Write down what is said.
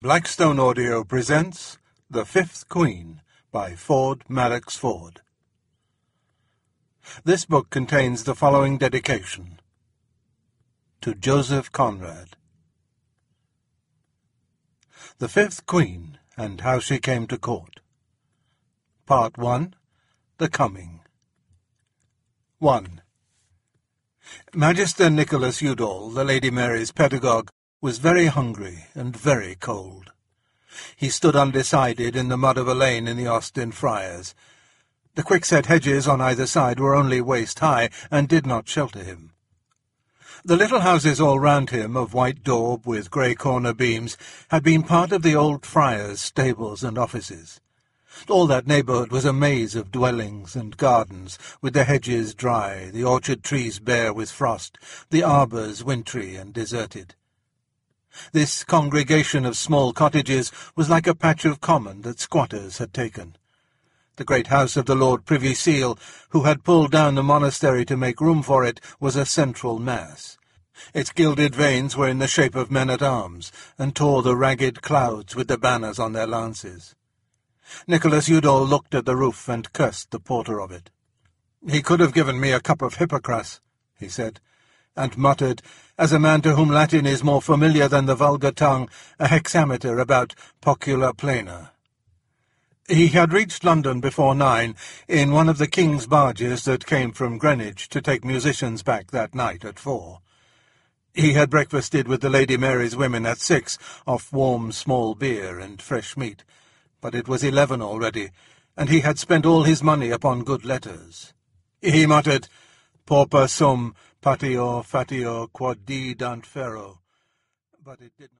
Blackstone Audio presents The Fifth Queen by Ford Madox Ford. This book contains the following dedication: to Joseph Conrad. The Fifth Queen, and How She Came to Court. Part 1. The Coming. 1. Magister Nicholas Udall, the Lady Mary's pedagogue, was very hungry and very cold. He stood undecided in the mud of a lane in the Austin Friars. The quickset hedges on either side were only waist-high, and did not shelter him. The little houses all round him, of white daub with grey corner beams, had been part of the old friars' stables and offices. All that neighbourhood was a maze of dwellings and gardens, with the hedges dry, the orchard trees bare with frost, the arbours wintry and deserted. This congregation of small cottages was like a patch of common that squatters had taken. The great house of the Lord Privy Seal, who had pulled down the monastery to make room for it, was a central mass. Its gilded vanes were in the shape of men-at-arms, and tore the ragged clouds with the banners on their lances. Nicholas Udall looked at the roof and cursed the porter of it. "He could have given me a cup of Hippocras," he said, and muttered, as a man to whom Latin is more familiar than the vulgar tongue, a hexameter about pocula plena. He had reached London before 9 in one of the King's barges that came from Greenwich to take musicians back that night at 4. He had breakfasted with the Lady Mary's women at 6 off warm small beer and fresh meat, but it was 11 already, and he had spent all his money upon good letters. He muttered, "Pauper sum, patior, fatior, quod didant ferro," but it did not.